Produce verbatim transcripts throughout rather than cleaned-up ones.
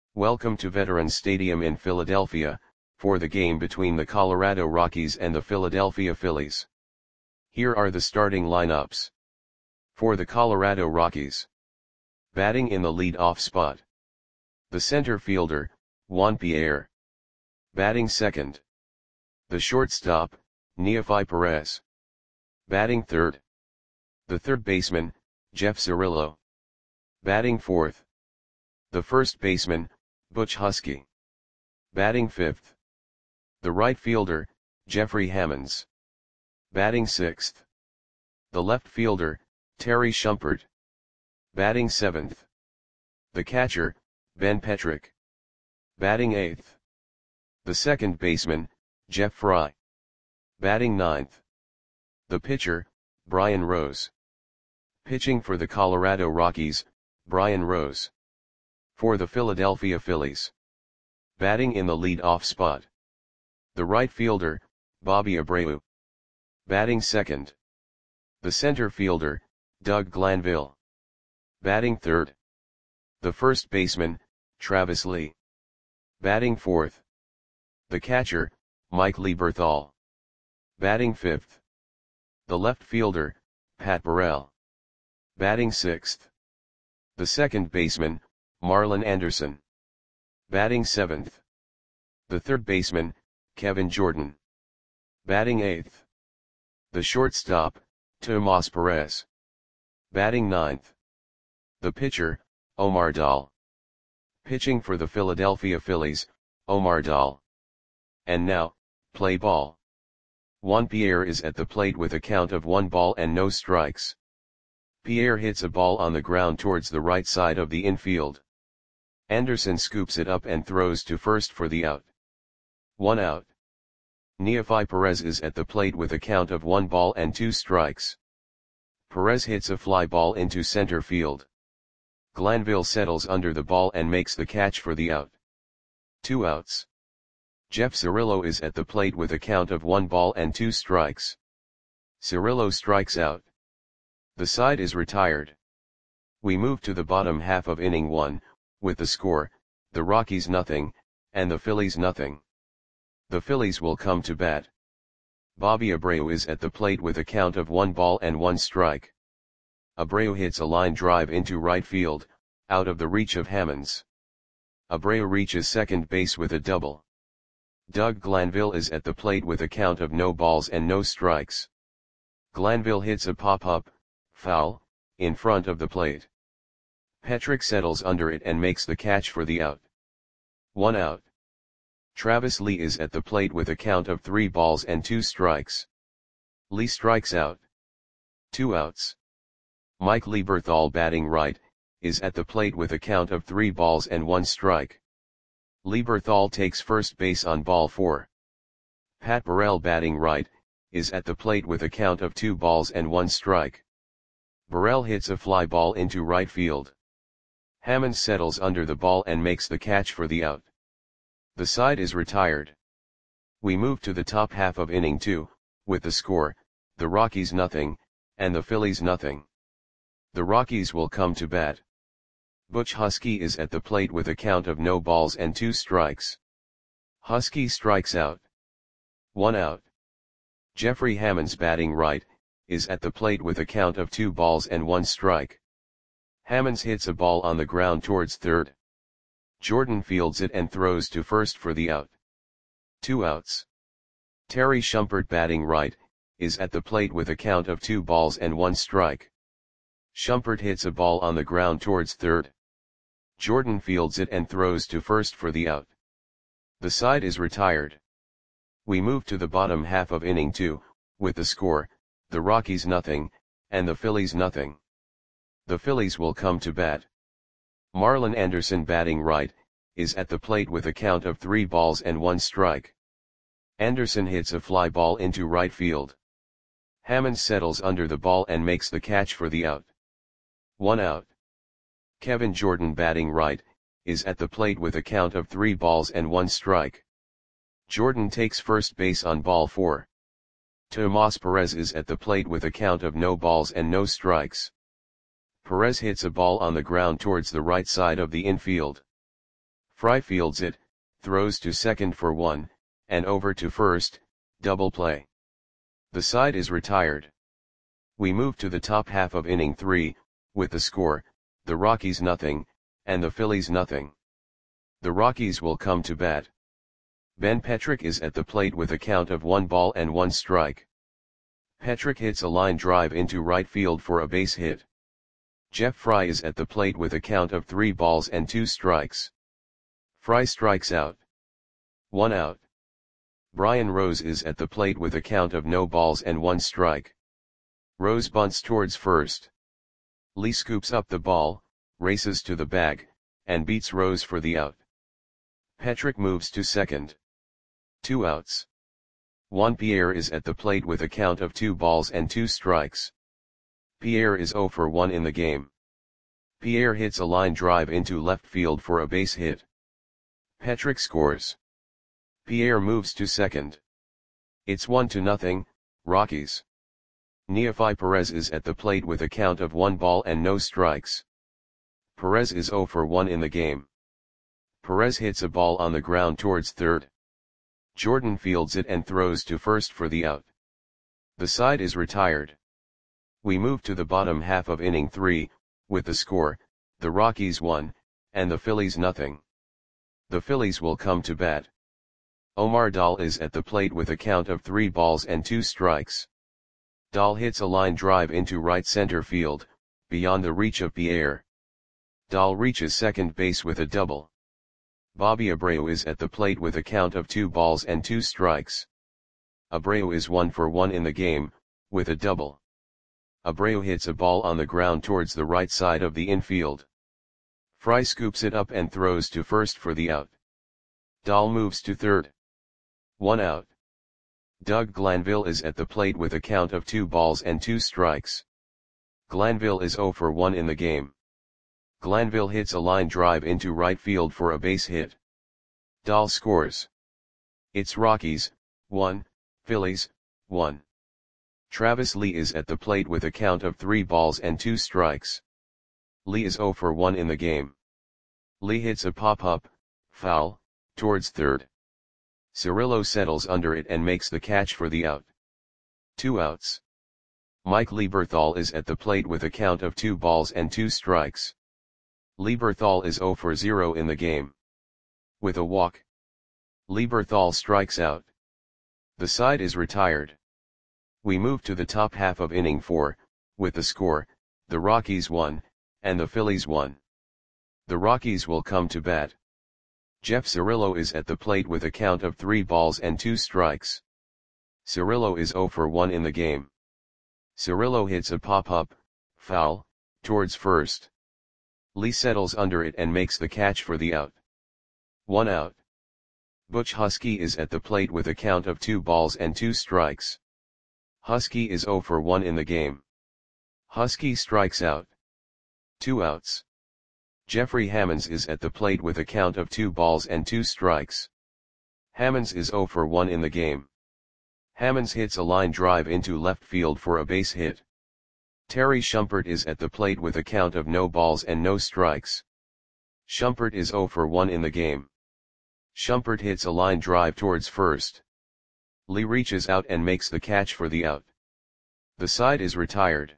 Welcome to Veterans Stadium in Philadelphia, for the game between the Colorado Rockies and the Philadelphia Phillies. Here are the starting lineups. For the Colorado Rockies. Batting in the lead-off spot. The center fielder, Juan Pierre. Batting second. The shortstop, Neefi Perez. Batting third. The third baseman, Jeff Cirillo. Batting fourth. The first baseman, Butch Huskey. Batting fifth. The right fielder, Jeffrey Hammonds. Batting sixth. The left fielder, Terry Shumpert. Batting seventh. The catcher, Ben Petrick. Batting eighth. The second baseman, Jeff Fry. Batting ninth. The pitcher, Brian Rose. Pitching for the Colorado Rockies, Brian Rose. For the Philadelphia Phillies. Batting in the lead-off spot. The right fielder, Bobby Abreu. Batting second. The center fielder, Doug Glanville. Batting third. The first baseman, Travis Lee. Batting fourth. The catcher, Mike Lieberthal. Batting fifth. The left fielder, Pat Burrell. Batting sixth. The second baseman, Marlon Anderson. Batting seventh. The third baseman, Kevin Jordan. Batting eighth. The shortstop, Tomas Perez. Batting ninth. The pitcher, Omar Dahl. Pitching for the Philadelphia Phillies, Omar Dahl. And now, play ball. Juan Pierre is at the plate with a count of one ball and no strikes. Pierre hits a ball on the ground towards the right side of the infield. Anderson scoops it up and throws to first for the out. One out. Neefi Perez is at the plate with a count of one ball and two strikes. Perez hits a fly ball into center field. Glanville settles under the ball and makes the catch for the out. Two outs. Jeff Cirillo is at the plate with a count of one ball and two strikes. Cirillo strikes out. The side is retired. We move to the bottom half of inning one, with the score, the Rockies nothing, and the Phillies nothing. The Phillies will come to bat. Bobby Abreu is at the plate with a count of one ball and one strike. Abreu hits a line drive into right field, out of the reach of Hammonds. Abreu reaches second base with a double. Doug Glanville is at the plate with a count of no balls and no strikes. Glanville hits a pop-up, foul, in front of the plate. Petrick settles under it and makes the catch for the out. One out. Travis Lee is at the plate with a count of three balls and two strikes. Lee strikes out. Two outs. Mike Lieberthal, batting right, is at the plate with a count of three balls and one strike. Lieberthal takes first base on ball four. Pat Burrell, batting right, is at the plate with a count of two balls and one strike. Burrell hits a fly ball into right field. Hammond settles under the ball and makes the catch for the out. The side is retired. We move to the top half of inning two, with the score, the Rockies nothing, and the Phillies nothing. The Rockies will come to bat. Butch Huskey is at the plate with a count of no balls and two strikes. Huskey strikes out. One out. Jeffrey Hammonds, batting right, is at the plate with a count of two balls and one strike. Hammonds hits a ball on the ground towards third. Jordan fields it and throws to first for the out. Two outs. Terry Shumpert, batting right, is at the plate with a count of two balls and one strike. Shumpert hits a ball on the ground towards third. Jordan fields it and throws to first for the out. The side is retired. We move to the bottom half of inning two, with the score, the Rockies nothing, and the Phillies nothing. The Phillies will come to bat. Marlon Anderson, batting right, is at the plate with a count of three balls and one strike. Anderson hits a fly ball into right field. Hammond settles under the ball and makes the catch for the out. One out. Kevin Jordan, batting right, is at the plate with a count of three balls and one strike. Jordan takes first base on ball four. Tomas Perez is at the plate with a count of no balls and no strikes. Perez hits a ball on the ground towards the right side of the infield. Fry fields it, throws to second for one, and over to first, double play. The side is retired. We move to the top half of inning three, with the score, the Rockies nothing, and the Phillies nothing. The Rockies will come to bat. Ben Petrick is at the plate with a count of one ball and one strike. Petrick hits a line drive into right field for a base hit. Jeff Fry is at the plate with a count of three balls and two strikes. Fry strikes out. One out. Brian Rose is at the plate with a count of no balls and one strike. Rose bunts towards first. Lee scoops up the ball, races to the bag, and beats Rose for the out. Petrick moves to second. Two outs. Juan Pierre is at the plate with a count of two balls and two strikes. Pierre is zero for one in the game. Pierre hits a line drive into left field for a base hit. Petrick scores. Pierre moves to second. It's one to nothing, Rockies. Neefi Perez is at the plate with a count of one ball and no strikes. Perez is zero for one in the game. Perez hits a ball on the ground towards third. Jordan fields it and throws to first for the out. The side is retired. We move to the bottom half of inning three, with the score, the Rockies one, and the Phillies nothing. The Phillies will come to bat. Omar Dahl is at the plate with a count of three balls and two strikes. Dahl hits a line drive into right center field, beyond the reach of Pierre. Dahl reaches second base with a double. Bobby Abreu is at the plate with a count of two balls and two strikes. Abreu is one for one in the game, with a double. Abreu hits a ball on the ground towards the right side of the infield. Fry scoops it up and throws to first for the out. Dahl moves to third. One out. Doug Glanville is at the plate with a count of two balls and two strikes. Glanville is zero for one in the game. Glanville hits a line drive into right field for a base hit. Dahl scores. It's Rockies, one, Phillies, one. Travis Lee is at the plate with a count of three balls and two strikes. Lee is zero for one in the game. Lee hits a pop-up, foul, towards third. Cirillo settles under it and makes the catch for the out. Two outs. Mike Lieberthal is at the plate with a count of two balls and two strikes. Lieberthal is zero for zero in the game. With a walk. Lieberthal strikes out. The side is retired. We move to the top half of inning four, with the score, the Rockies one, and the Phillies one. The Rockies will come to bat. Jeff Cirillo is at the plate with a count of three balls and two strikes. Cirillo is zero for one in the game. Cirillo hits a pop-up, foul, towards first. Lee settles under it and makes the catch for the out. One out. Butch Husky is at the plate with a count of two balls and two strikes. Husky is zero for one in the game. Husky strikes out. Two outs. Jeffrey Hammonds is at the plate with a count of two balls and two strikes. Hammonds is zero for one in the game. Hammonds hits a line drive into left field for a base hit. Terry Shumpert is at the plate with a count of no balls and no strikes. Shumpert is zero for one in the game. Shumpert hits a line drive towards first. Lee reaches out and makes the catch for the out. The side is retired.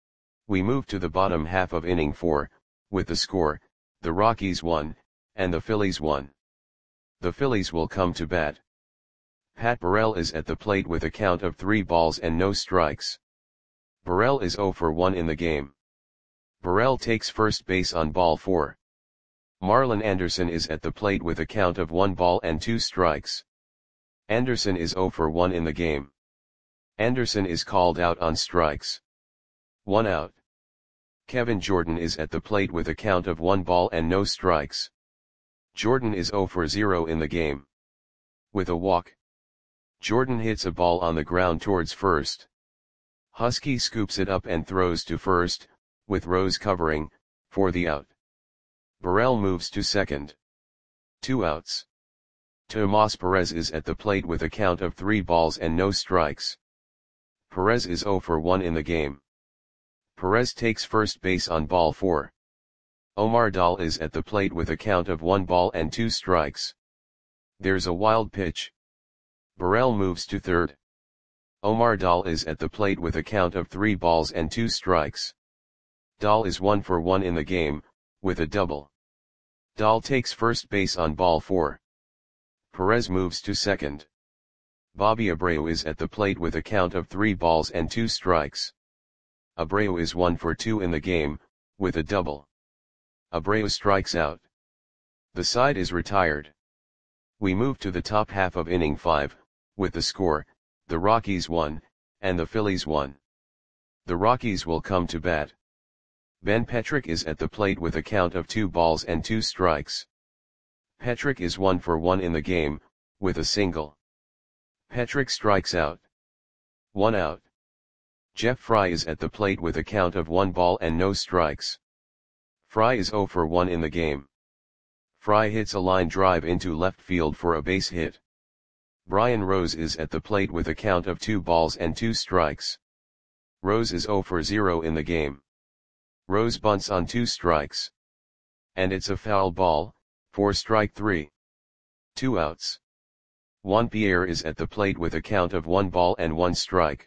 We move to the bottom half of inning four, with the score, the Rockies one, and the Phillies one. The Phillies will come to bat. Pat Burrell is at the plate with a count of three balls and no strikes. Burrell is zero for one in the game. Burrell takes first base on ball four. Marlon Anderson is at the plate with a count of one ball and two strikes. Anderson is zero for one in the game. Anderson is called out on strikes. One out. Kevin Jordan is at the plate with a count of one ball and no strikes. Jordan is zero for zero in the game. With a walk. Jordan hits a ball on the ground towards first. Husky scoops it up and throws to first, with Rose covering, for the out. Burrell moves to second. Two outs. Tomas Perez is at the plate with a count of three balls and no strikes. Perez is zero for one in the game. Perez takes first base on ball four. Omar Dal is at the plate with a count of one ball and two strikes. There's a wild pitch. Burrell moves to third. Omar Dal is at the plate with a count of three balls and two strikes. Dal is one for one in the game, with a double. Dal takes first base on ball four. Perez moves to second. Bobby Abreu is at the plate with a count of three balls and two strikes. Abreu is one for two in the game, with a double. Abreu strikes out. The side is retired. We move to the top half of inning five, with the score, the Rockies won, and the Phillies won. The Rockies will come to bat. Ben Petrick is at the plate with a count of two balls and two strikes. Petrick is one for one in the game, with a single. Petrick strikes out. One out. Jeff Fry is at the plate with a count of one ball and no strikes. Fry is zero for one in the game. Fry hits a line drive into left field for a base hit. Brian Rose is at the plate with a count of two balls and two strikes. Rose is zero for zero in the game. Rose bunts on two strikes. And it's a foul ball, for strike three. Two outs. Juan Pierre is at the plate with a count of one ball and one strike.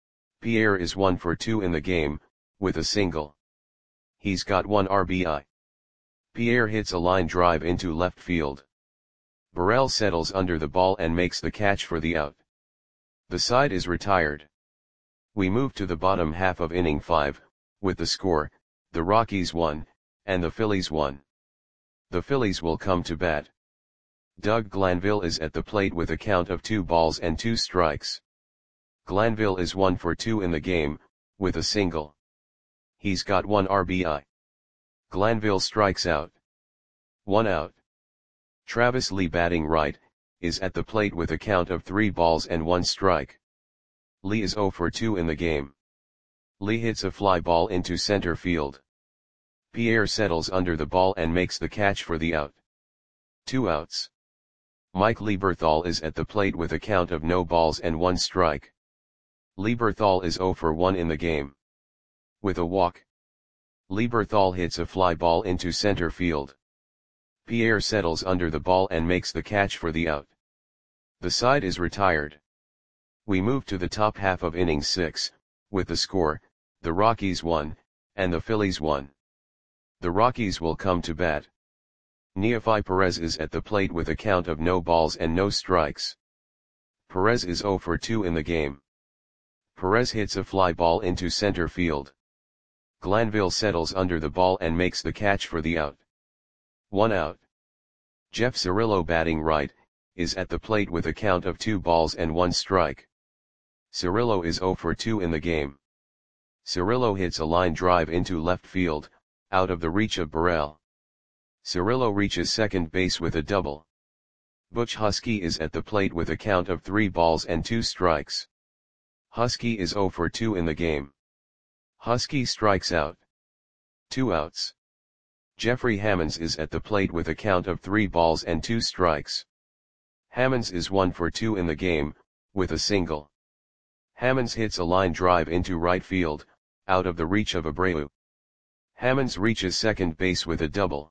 Pierre is one for two in the game, with a single. He's got one R B I. Pierre hits a line drive into left field. Burrell settles under the ball and makes the catch for the out. The side is retired. We move to the bottom half of inning five, with the score, the Rockies won, and the Phillies won. The Phillies will come to bat. Doug Glanville is at the plate with a count of two balls and two strikes. Glanville is one for two in the game, with a single. He's got one R B I. Glanville strikes out. One out. Travis Lee, batting right, is at the plate with a count of three balls and one strike. Lee is zero for two in the game. Lee hits a fly ball into center field. Pierre settles under the ball and makes the catch for the out. Two outs. Mike Lieberthal is at the plate with a count of no balls and one strike. Lieberthal is zero for one in the game. With a walk. Lieberthal hits a fly ball into center field. Pierre settles under the ball and makes the catch for the out. The side is retired. We move to the top half of inning six, with the score, the Rockies won, and the Phillies won. The Rockies will come to bat. Neefi Perez is at the plate with a count of no balls and no strikes. Perez is zero for two in the game. Perez hits a fly ball into center field. Glanville settles under the ball and makes the catch for the out. One out. Jeff Cirillo, batting right, is at the plate with a count of two balls and one strike. Cirillo is zero for two in the game. Cirillo hits a line drive into left field, out of the reach of Burrell. Cirillo reaches second base with a double. Butch Husky is at the plate with a count of three balls and two strikes. Husky is zero for two in the game. Husky strikes out. Two outs. Jeffrey Hammonds is at the plate with a count of three balls and two strikes. Hammonds is one for two in the game, with a single. Hammonds hits a line drive into right field, out of the reach of Abreu. Hammonds reaches second base with a double.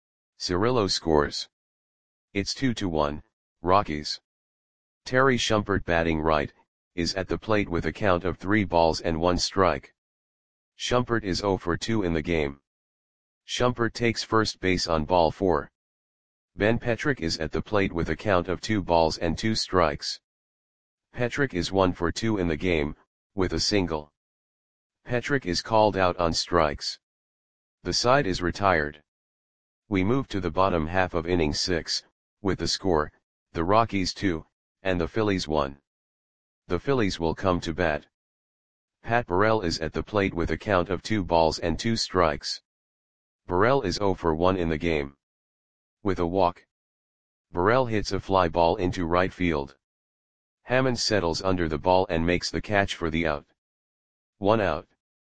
Cirillo scores. It's two to one, Rockies. Terry Shumpert, batting right, is at the plate with a count of three balls and one strike. Shumpert is zero for two in the game. Shumpert takes first base on ball four. Ben Petrick is at the plate with a count of two balls and two strikes. Petrick is one for two in the game, with a single. Petrick is called out on strikes. The side is retired. We move to the bottom half of inning six, with the score, the Rockies two, and the Phillies one. The Phillies will come to bat. Pat Burrell is at the plate with a count of two balls and two strikes. Burrell is zero for one in the game. With a walk. Burrell hits a fly ball into right field. Hammond settles under the ball and makes the catch for the out. One out.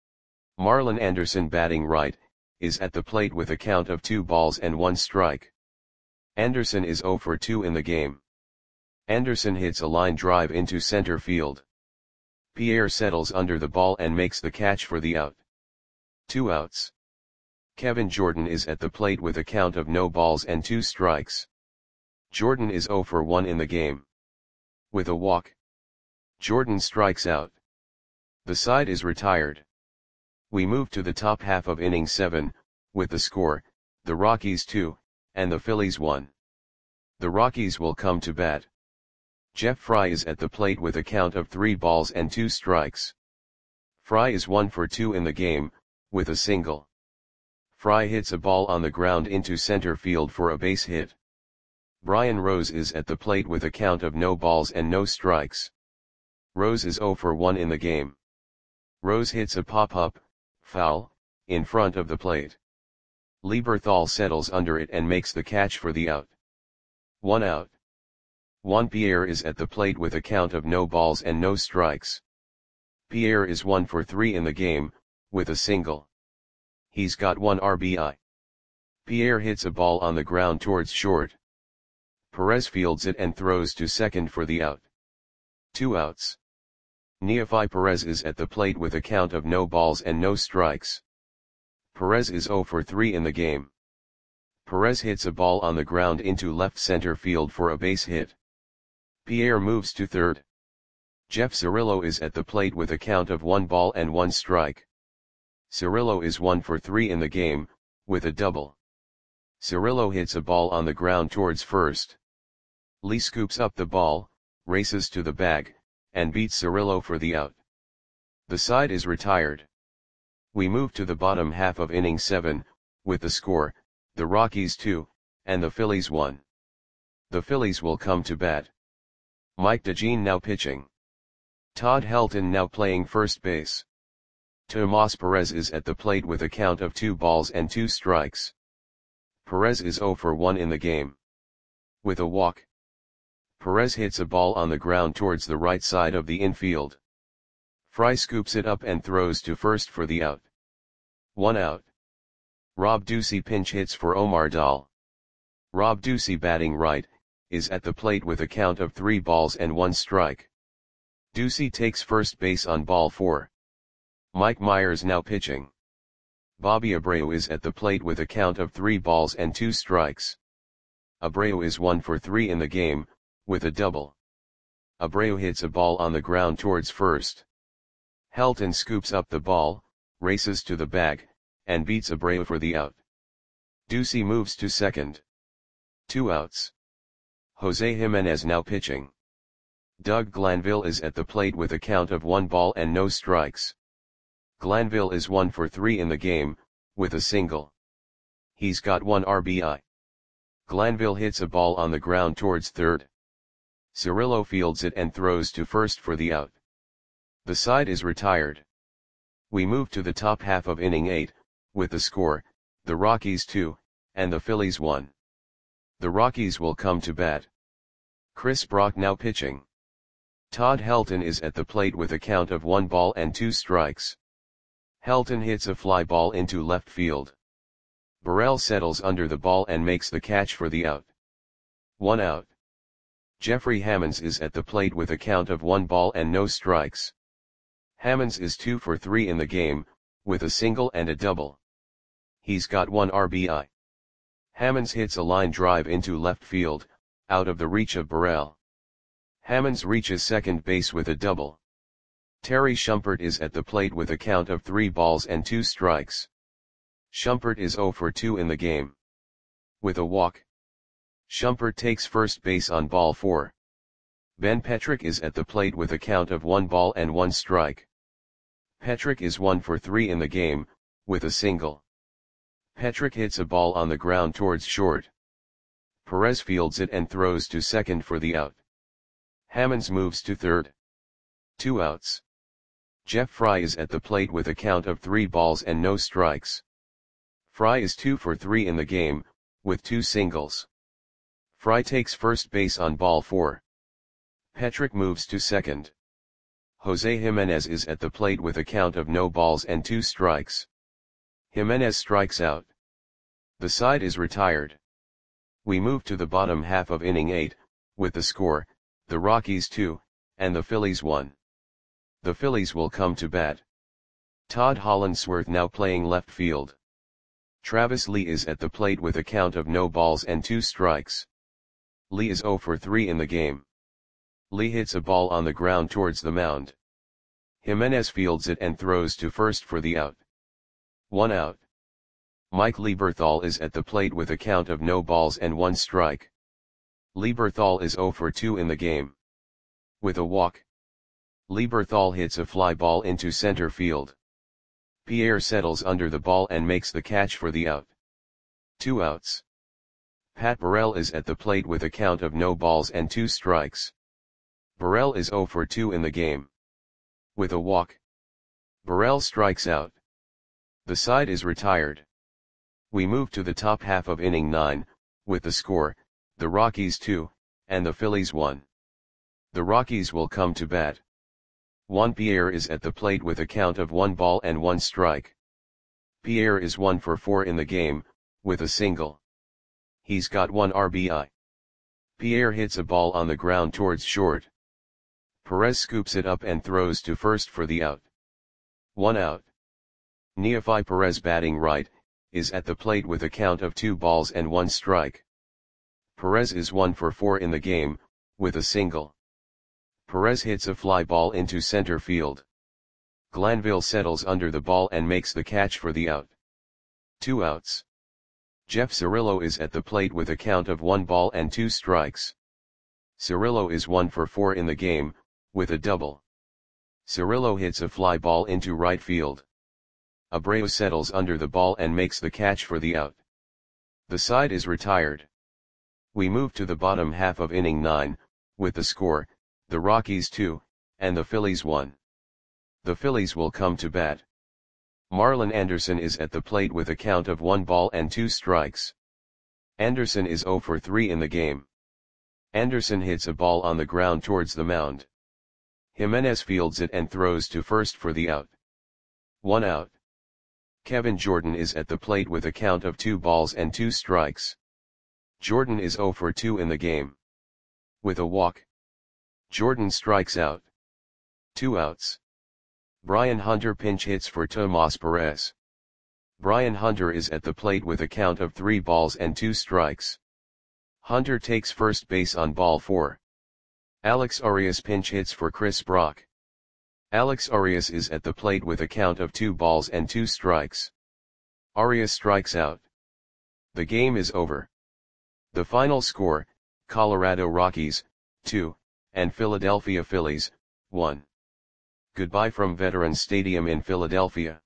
Marlon Anderson, batting right, is at the plate with a count of two balls and one strike. Anderson is zero for two in the game. Anderson hits a line drive into center field. Pierre settles under the ball and makes the catch for the out. Two outs. Kevin Jordan is at the plate with a count of no balls and two strikes. Jordan is zero for one in the game. With a walk, Jordan strikes out. The side is retired. We move to the top half of inning seven, with the score, the Rockies two, and the Phillies one. The Rockies will come to bat. Jeff Fry is at the plate with a count of three balls and two strikes. Fry is one for two in the game, with a single. Fry hits a ball on the ground into center field for a base hit. Brian Rose is at the plate with a count of no balls and no strikes. Rose is zero for one in the game. Rose hits a pop-up, foul, in front of the plate. Lieberthal settles under it and makes the catch for the out. One out. Juan Pierre is at the plate with a count of no balls and no strikes. Pierre is one for three in the game, with a single. He's got one R B I. Pierre hits a ball on the ground towards short. Perez fields it and throws to second for the out. Two outs. Neefi Perez is at the plate with a count of no balls and no strikes. Perez is zero for three in the game. Perez hits a ball on the ground into left center field for a base hit. Pierre moves to third. Jeff Cirillo is at the plate with a count of one ball and one strike. Cirillo is one for three in the game, with a double. Cirillo hits a ball on the ground towards first. Lee scoops up the ball, races to the bag, and beats Cirillo for the out. The side is retired. We move to the bottom half of inning seven, with the score, the Rockies two, and the Phillies one. The Phillies will come to bat. Mike DeJean now pitching. Todd Helton now playing first base. Tomas Perez is at the plate with a count of two balls and two strikes. Perez is zero for one in the game. With a walk, Perez hits a ball on the ground towards the right side of the infield. Fry scoops it up and throws to first for the out. One out. Rob Ducey pinch hits for Omar Dahl. Rob Ducey, batting right, is at the plate with a count of three balls and one strike. Ducey takes first base on ball four. Mike Myers now pitching. Bobby Abreu is at the plate with a count of three balls and two strikes. Abreu is one for three in the game, with a double. Abreu hits a ball on the ground towards first. Helton scoops up the ball, races to the bag, and beats Abreu for the out. Ducey moves to second. Two outs. Jose Jimenez now pitching. Doug Glanville is at the plate with a count of one ball and no strikes. Glanville is one for three in the game, with a single. He's got one R B I. Glanville hits a ball on the ground towards third. Cirillo fields it and throws to first for the out. The side is retired. We move to the top half of inning eight, with the score, the Rockies two, and the Phillies one. The Rockies will come to bat. Chris Brock now pitching. Todd Helton is at the plate with a count of one ball and two strikes. Helton hits a fly ball into left field. Burrell settles under the ball and makes the catch for the out. One out. Jeffrey Hammonds is at the plate with a count of one ball and no strikes. Hammonds is two for three in the game, with a single and a double. He's got one R B I. Hammonds hits a line drive into left field, out of the reach of Burrell. Hammonds reaches second base with a double. Terry Shumpert is at the plate with a count of three balls and two strikes. Shumpert is zero for two in the game. With a walk, Shumpert takes first base on ball four. Ben Petrick is at the plate with a count of one ball and one strike. Petrick is one for three in the game, with a single. Petrick hits a ball on the ground towards short. Perez fields it and throws to second for the out. Hammonds moves to third. Two outs. Jeff Fry is at the plate with a count of three balls and no strikes. Fry is two for three in the game, with two singles. Fry takes first base on ball four. Petrick moves to second. Jose Jimenez is at the plate with a count of no balls and two strikes. Jimenez strikes out. The side is retired. We move to the bottom half of inning eight, with the score, the Rockies two, and the Phillies one. The Phillies will come to bat. Todd Hollandsworth now playing left field. Travis Lee is at the plate with a count of no balls and two strikes. Lee is zero for three in the game. Lee hits a ball on the ground towards the mound. Jimenez fields it and throws to first for the out. One out. Mike Lieberthal is at the plate with a count of no balls and one strike. Lieberthal is zero for two in the game. With a walk, Lieberthal hits a fly ball into center field. Pierre settles under the ball and makes the catch for the out. Two outs. Pat Burrell is at the plate with a count of no balls and two strikes. Burrell is zero for two in the game. With a walk, Burrell strikes out. The side is retired. We move to the top half of inning nine, with the score, the Rockies two, and the Phillies one. The Rockies will come to bat. Juan Pierre is at the plate with a count of one ball and one strike. Pierre is one for four in the game, with a single. He's got one R B I. Pierre hits a ball on the ground towards short. Perez scoops it up and throws to first for the out. One out. Neefi Perez, batting right, is at the plate with a count of two balls and one strike. Perez is one for four in the game, with a single. Perez hits a fly ball into center field. Glanville settles under the ball and makes the catch for the out. Two outs. Jeff Cirillo is at the plate with a count of one ball and two strikes. Cirillo is one for four in the game, with a double. Cirillo hits a fly ball into right field. Abreu settles under the ball and makes the catch for the out. The side is retired. We move to the bottom half of inning nine, with the score, the Rockies two, and the Phillies one. The Phillies will come to bat. Marlon Anderson is at the plate with a count of one ball and two strikes. Anderson is zero for three in the game. Anderson hits a ball on the ground towards the mound. Jimenez fields it and throws to first for the out. One out. Kevin Jordan is at the plate with a count of two balls and two strikes. Jordan is zero for two in the game. With a walk, Jordan strikes out. Two outs. Brian Hunter pinch hits for Tomas Perez. Brian Hunter is at the plate with a count of three balls and two strikes. Hunter takes first base on ball four. Alex Arias pinch hits for Chris Brock. Alex Arias is at the plate with a count of two balls and two strikes. Arias strikes out. The game is over. The final score, Colorado Rockies, two, and Philadelphia Phillies, one. Goodbye from Veterans Stadium in Philadelphia.